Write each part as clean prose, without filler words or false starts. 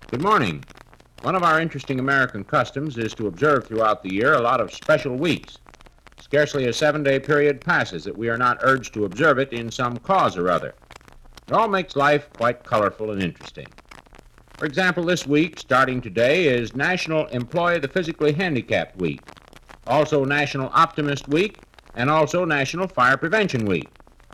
Good morning. One of our interesting American customs is to observe throughout the year a lot of special weeks. Scarcely a 7-day period passes that we are not urged to observe it in some cause or other. It all makes life quite colorful and interesting. For example, this week, starting today, is National Employ the Physically Handicapped Week, also National Optimist Week, and also National Fire Prevention Week.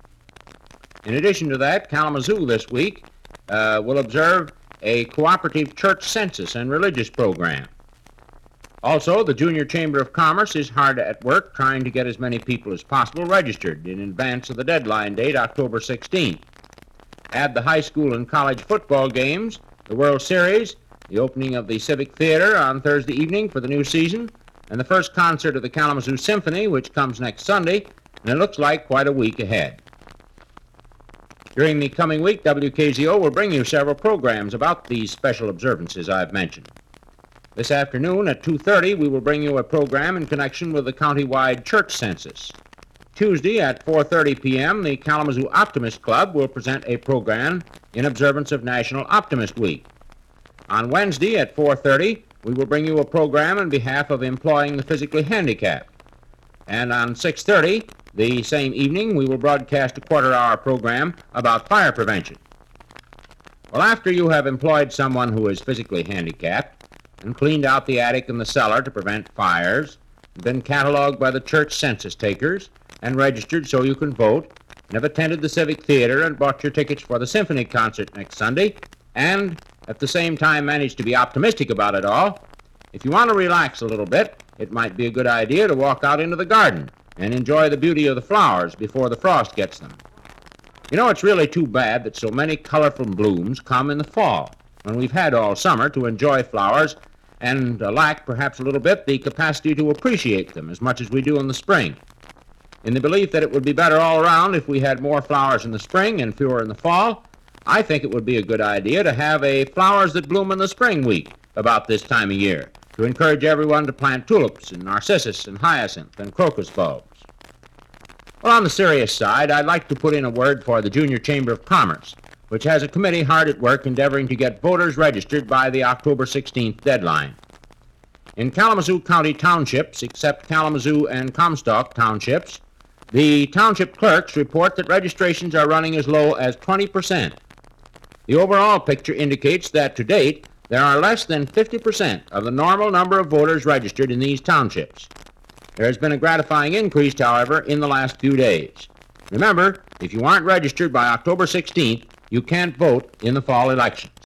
In addition to that, Kalamazoo this week will observe a cooperative church census and religious program. Also, the Junior Chamber of Commerce is hard at work trying to get as many people as possible registered in advance of the deadline date, October 16th. Add the high school and college football games, the World Series, the opening of the Civic Theater on Thursday evening for the new season, and the first concert of the Kalamazoo Symphony, which comes next Sunday, and it looks like quite a week ahead. During the coming week, WKZO will bring you several programs about these special observances I've mentioned. This afternoon at 2:30, we will bring you a program in connection with the countywide church census. Tuesday at 4:30 p.m., the Kalamazoo Optimist Club will present a program in observance of National Optimist Week. On Wednesday at 4:30, we will bring you a program on behalf of employing the physically handicapped. And on 6:30, the same evening, we will broadcast a quarter-hour program about fire prevention. Well, after you have employed someone who is physically handicapped and cleaned out the attic and the cellar to prevent fires, been cataloged by the church census takers, and registered so you can vote, and have attended the Civic Theater and bought your tickets for the symphony concert next Sunday, and at the same time managed to be optimistic about it all, if you want to relax a little bit, it might be a good idea to walk out into the garden and enjoy the beauty of the flowers before the frost gets them. You know, it's really too bad that so many colorful blooms come in the fall, when we've had all summer to enjoy flowers and lack perhaps a little bit the capacity to appreciate them as much as we do in the spring. In the belief that it would be better all around if we had more flowers in the spring and fewer in the fall, I think it would be a good idea to have a Flowers That Bloom in the Spring week about this time of year, to encourage everyone to plant tulips and narcissus and hyacinth and crocus bulbs. Well, on the serious side, I'd like to put in a word for the Junior Chamber of Commerce, which has a committee hard at work endeavoring to get voters registered by the October 16th deadline. In Kalamazoo County townships, except Kalamazoo and Comstock townships, the township clerks report that registrations are running as low as 20%. The overall picture indicates that to date, there are less than 50% of the normal number of voters registered in these townships. There has been a gratifying increase, however, in the last few days. Remember, if you aren't registered by October 16th, you can't vote in the fall elections.